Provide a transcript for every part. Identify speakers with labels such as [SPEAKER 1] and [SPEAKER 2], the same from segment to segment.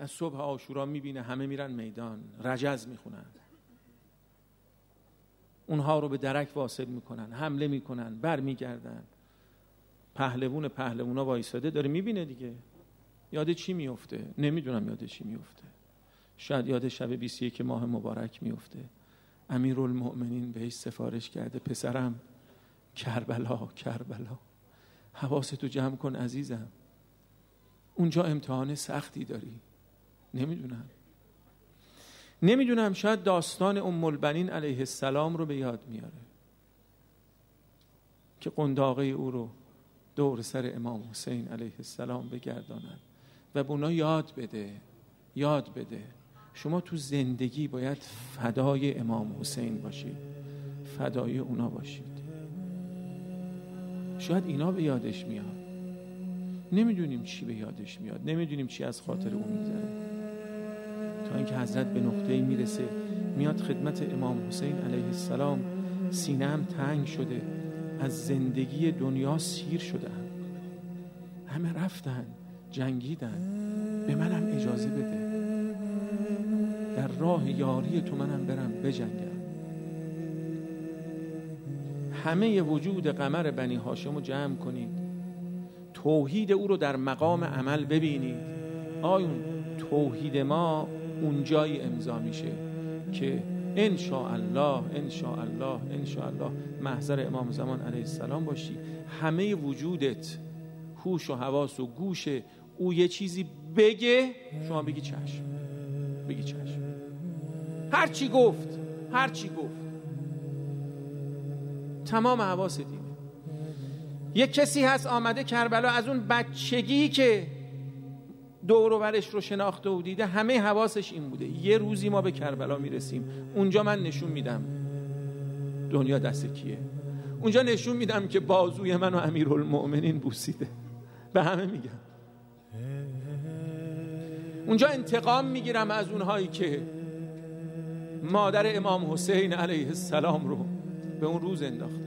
[SPEAKER 1] از صبح عاشورا میبینه همه میرن میدان، رجز میخونن، اونها رو به درک واصل میکنن، حمله میکنن، بر میگردن. پهلوونا وایساده داره میبینه دیگه. یاد چی میفته؟ نمیدونم یاد چی میفته. شاید یاد شب 21 ماه مبارک میفته. امیرالمؤمنین بهش سفارش کرده پسرم کربلا، حواستو جمع کن عزیزم، اونجا امتحان سختی داری. نمیدونم شاید داستان ام البنین علیه السلام رو به یاد میاره که قنداقه او رو دور سر امام حسین علیه السلام بگرداند و به اونا یاد بده شما تو زندگی باید فدای امام حسین باشید، فدای اونا باشید. شاید اینا به یادش میاد، نمیدونیم چی به یادش میاد، نمیدونیم چی از خاطر اون میگذره، تا اینکه حضرت به نقطه‌ای میرسه میاد خدمت امام حسین علیه السلام. سینه‌ام تنگ شده، از زندگی دنیا سیر شدم، همه رفتن جنگیدن، به منم اجازه بده در راه یاری تو منم برم بجنگم. همه وجود قمر بنی هاشم رو جمع کنید، توحید او رو در مقام عمل ببینید. آیون توحید ما اون جایی امضا میشه که انشاءالله محضر امام زمان علیه السلام باشی. همه وجودت، هوش و حواس و گوش او یه چیزی بگه، شما بگی چشم، هرچی گفت تمام حواست اینه. یک کسی هست آمده کربلا، از اون بچگی که دور و برش رو شناخته و دیده همه حواسش این بوده یه روزی ما به کربلا میرسیم، اونجا من نشون میدم دنیا دست کیه، اونجا نشون میدم که بازوی منو امیرالمؤمنین بوسیده، به همه میگم. اونجا انتقام میگیرم از اونهایی که مادر امام حسین علیه السلام رو به اون روز انداختن.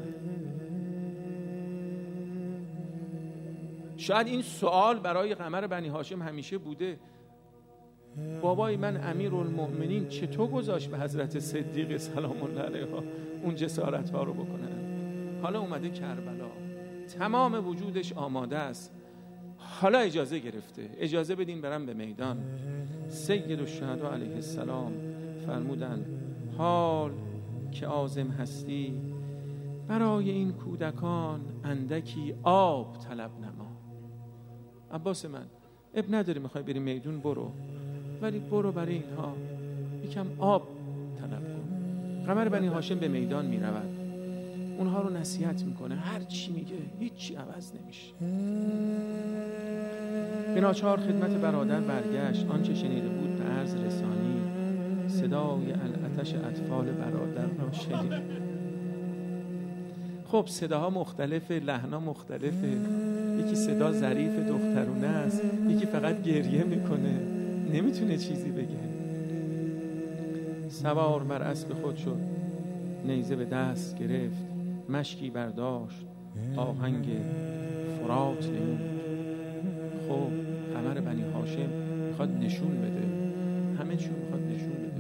[SPEAKER 1] شاید این سوال برای قمر بنی هاشم همیشه بوده، بابای من امیرالمؤمنین چطور گذاشت به حضرت صدیق سلام الله علیها اون جسارت ها رو بکنن؟ حالا اومده کربلا، تمام وجودش آماده است، حالا اجازه گرفته، اجازه بدین برم به میدان. سید الشهدا علیه السلام فرمودن حال که عازم هستی برای این کودکان اندکی آب طلب نما. عباس من اب نداری میخوای بری میدون برو، ولی برو برای اینها یکم آب طلب کن. قمر بنی هاشم به میدان میرود، اونها رو نصیحت میکنه، هر چی میگه هیچی عوض نمیشه. به ناچار خدمت برادر برگشت، آنچه شنیده بود به عرض رسانی، صدای العطش اطفال برادر را شنید. خب صداها مختلفه، لحنا مختلفه، یکی صدا ظریف دخترونه است، یکی فقط گریه میکنه، نمیتونه چیزی بگه. سوار بر اسب خود شد، نیزه به دست گرفت، مشکی برداشت، آهنگ فرات نمود. خب قمر بنی هاشم میخواد نشون بده، همه چیو میخواد نشون بده.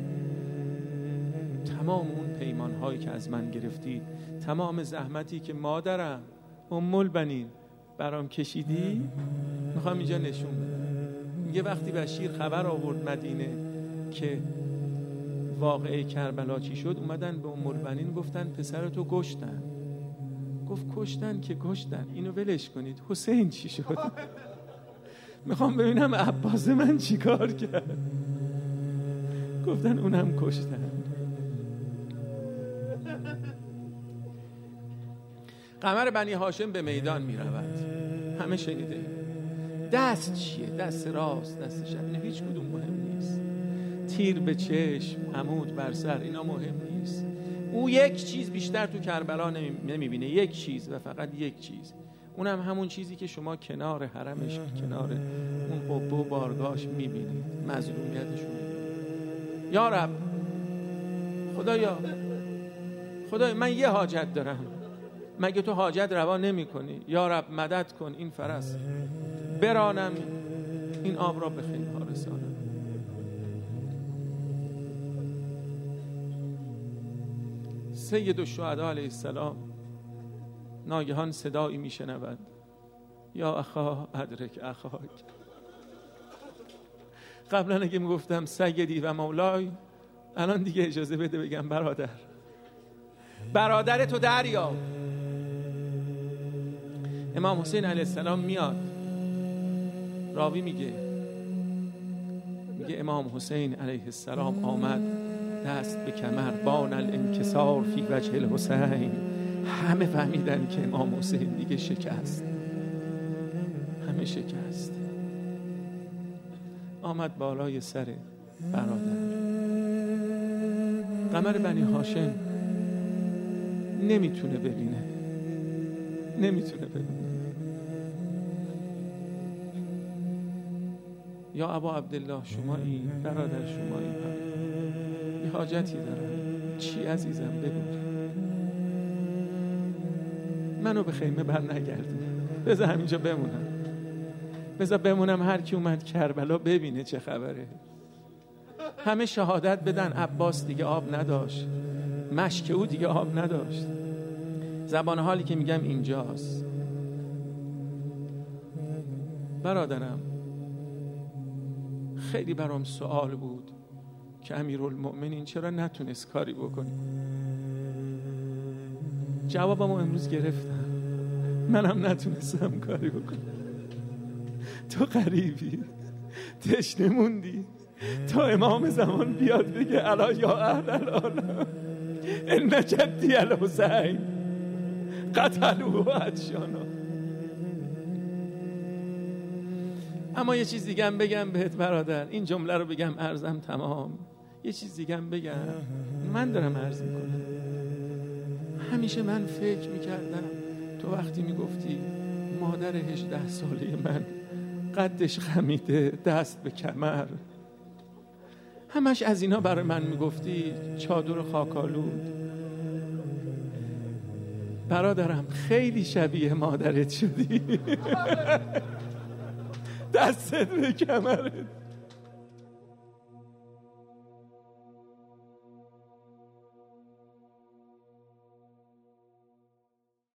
[SPEAKER 1] تمام اون پیمانهایی که از من گرفتید، تمام زحمتی که مادرم ام البنین برام کشیدی، میخوام اینجا نشون بدم. یه وقتی بشیر خبر آورد مدینه که واقعه کربلا چی شد، اومدن به ام البنین گفتن پسرتو کشتن. گفت کشتن که کشتن، اینو ولش کنید، حسین چی شد؟ میخوام ببینم عباس من چی کار کرد. گفتن اونم کشتن. قمر بنی هاشم به میدان میرود، همه شنیده. دست چیه؟ دست راست، دست چپ، اینا هیچ کدوم مهم نیست. تیر به چشم، عمود بر سر، اینا مهم نیست. او یک چیز بیشتر تو کربلا نمیبینه، یک چیز و فقط یک چیز، اونم همون چیزی که شما کنار حرمش، کنار اون قبه و بارگاهش میبینید، مظلومیتش رو میبینید. یا رب، خدایا من یه حاجت دارم، مگه تو حاجت روا نمی کنی؟ یا رب مدد کن این فرس، برانم این آب را به خیمه ها رسانم. سید الشهدا علیه السلام ناگهان صدایی میشنود: یا اخا ادرک اخاک. قبلا اگه میگفتم سیدی و مولای، الان دیگه اجازه بده بگم برادر تو دریاب. امام حسین علیه السلام میاد، راوی میگه امام حسین علیه السلام آمد دست به کمر، بان الانکسار فی وجه الحسین. همه فهمیدن که امام حسین دیگه شکست، همه شکست. آمد بالای سر برادر. قمر بنی هاشم نمیتونه ببینه. یا ابا عبدالله شمایی، برادر شمایی، یه حاجتی دارم. چی عزیزم بگو. منو به خیمه بر نگردون، بذار همینجا بمونم. هر کی اومد کربلا ببینه چه خبره. همه شهادت بدن عباس دیگه آب نداشت، مشک او دیگه آب نداشت. زبان حالی که میگم اینجاست. برادرم خیلی برام سوال بود که امیرالمؤمنین چرا نتونست کاری بکنه. جوابمو امروز گرفتم. منم نتونستم کاری بکنم. تو غریبی، تشنه موندی تا امام زمان بیاد بگه الا یا اهل العالم ان جدی الحسین قتلوه عطشانا. اما یه چیز دیگه هم بگم بهت برادر، این جمله رو بگم عرضم تمام. یه چیز دیگه هم بگم، من دارم عرض میکنم. همیشه من فکر میکردم تو وقتی میگفتی مادر 18 ساله من قدش خمیده، دست به کمر، همش از اینا برای من میگفتی، چادر خاکالود. برادرم خیلی شبیه مادرت شدی. دستت به کمرت.